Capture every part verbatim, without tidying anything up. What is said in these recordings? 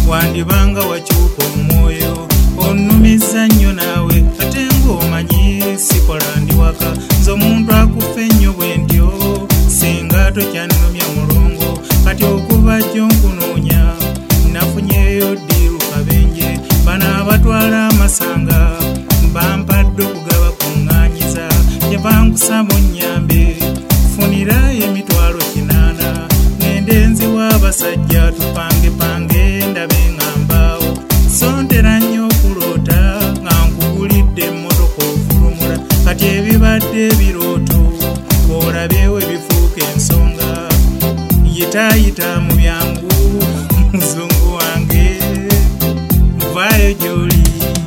wandibanga wakyuka omwoyo onnumiza nnyo naawe ate ng'omanyi sikola ndi waka nze omuntu akufa ennyo bwe ntyo singa tokyannumya mulongo kati okuva jjo nkunoonya nafunyeyo ddiiru kabenje bano abatwala amasanga bampadde okugaba kuŋŋaanyiza gye bankusaba onnyambe funira emitwalo kinaana ngende nziwa abasajja tupangepange ndabe ngambaawo sondera nnyo okuloota nga nkugulidde emmotoka ovulumula kati ebibadde ebirooto olabyewo ebifuuka ensonga yitaayita mu byangu muzungu wange vaayo gy'oli.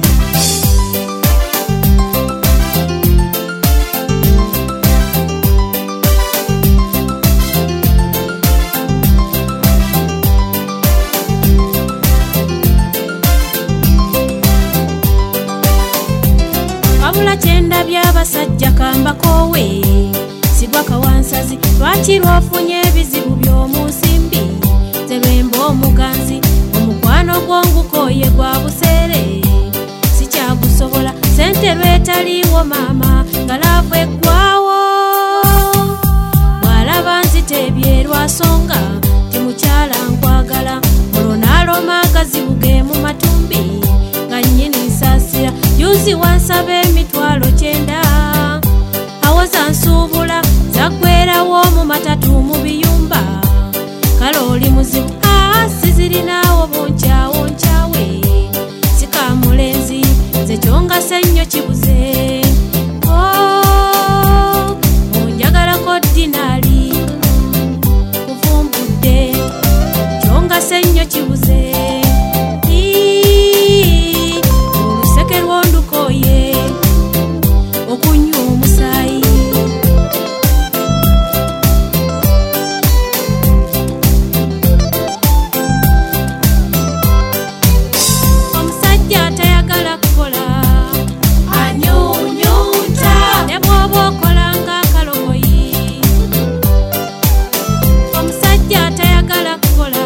wabula kyenda by'abasajja kambakoowe sigwa kawansazi lwaki lwafunye ebizibu by'omu nsimbi ze lwemba omuganzi omukwano gw'ongukooye gwa buseere sikyagusobola sente lwetaliiwo maama nga laavu eggwawo bw'alaba nziteebye lwasonga temukyala nkwagala olwo n'aloma agazibu ge mu matumbi nga nnyini nsaasira yuzi wansaba emitwalo kyenda awoza nsuubula zaggwerawo mu matatu mu biyumba kale oli muzibu aa sizirinaawo bonkyawo nkyawe sikamulenzi nze kyongasa ennyo kibuze o onjagalako dinaali kuvumbudde kyongasa ennyo kibuze oluseke lwondukooye okunywa omusaayi omusajja atayagala kukola anyuunyuuta ne bw'oba okola ng'akaloboyi omusajja atayagala kukola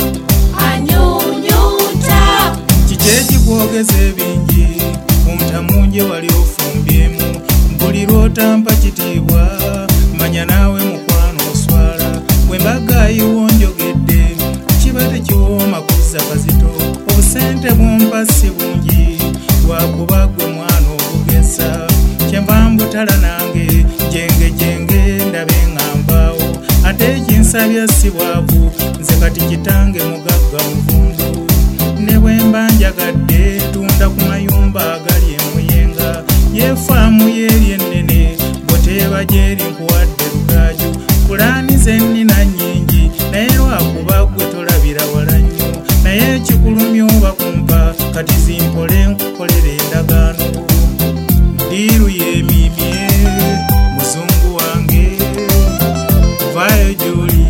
anyuunyuuta kiki ekikugeza ebingi omutamunje wali ofumbyemu buli lw'otampa kitiibwa manya naawe mukwano oswala bwe mbagayiwo njogedde kiba tekiwooma kuzza kazito obusente bwompa si bungi lwakuba gwe mwana obugesa kyenva mbutala nange jenge jenge ndabe ngambaawo ate ekinsabya si bwavu nze kati kitange mugagga muvundu ne bwe mba njagadde tunda ku mayumba agali emuyenga yefaamu yeeri ennene bw'oteeba gy'eri nkuwadde lugaaju pulaani ze nnina nnyingi naye lwakuba gwe tolabira wala nnyo naye ekikulumya oba kumpa kati zimpole nkukolera endagaano ddiiru yeemiimye muzungu wange vaayo gy'oli.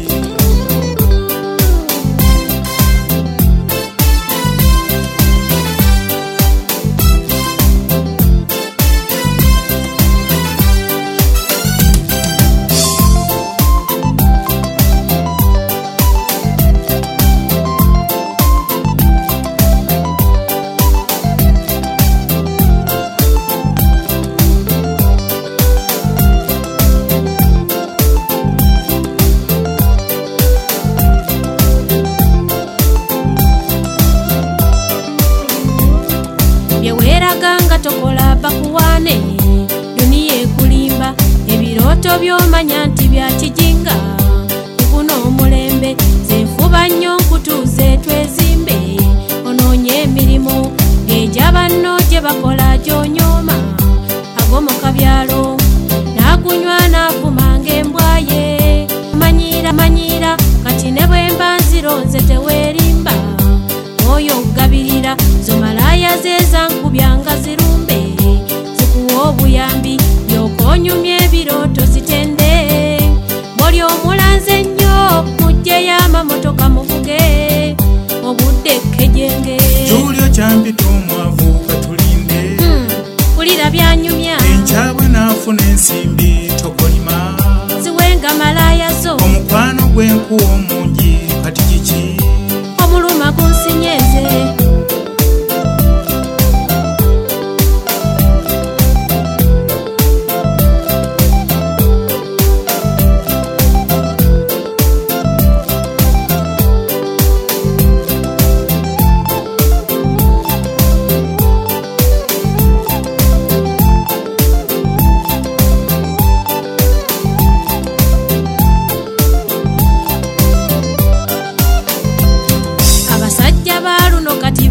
byeweeraganga tokola bakuwaane duniya ekulimba ebirooto by'omanya nti bya kijinga kuno omulembe zenfuba nnyo nkutuuze twezimbe onoonye emirimu ng'egya banno gye bakola gy'onyooma agomoka byalo n'agunywa n'afuma ng'embwaye manyiira manyiira kati ne bwe mba nzironze teweerimba oyo ogabirira zomalaya zezankubya zirumbe zikuwa obuyambi byokonyumya ebirooto zitende bw'oli omulanze nnyo mujje y'amamotoka muvuge obudde kejenge julio kyampita omwavu katulinde hmm. kulira byanyumya enkyabwe n'afuna ensimbi tokolima ziwenga malaya zo omukwano gw'enkuwa omungi kati kiki omuluma gunsinyeeze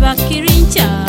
bakirinca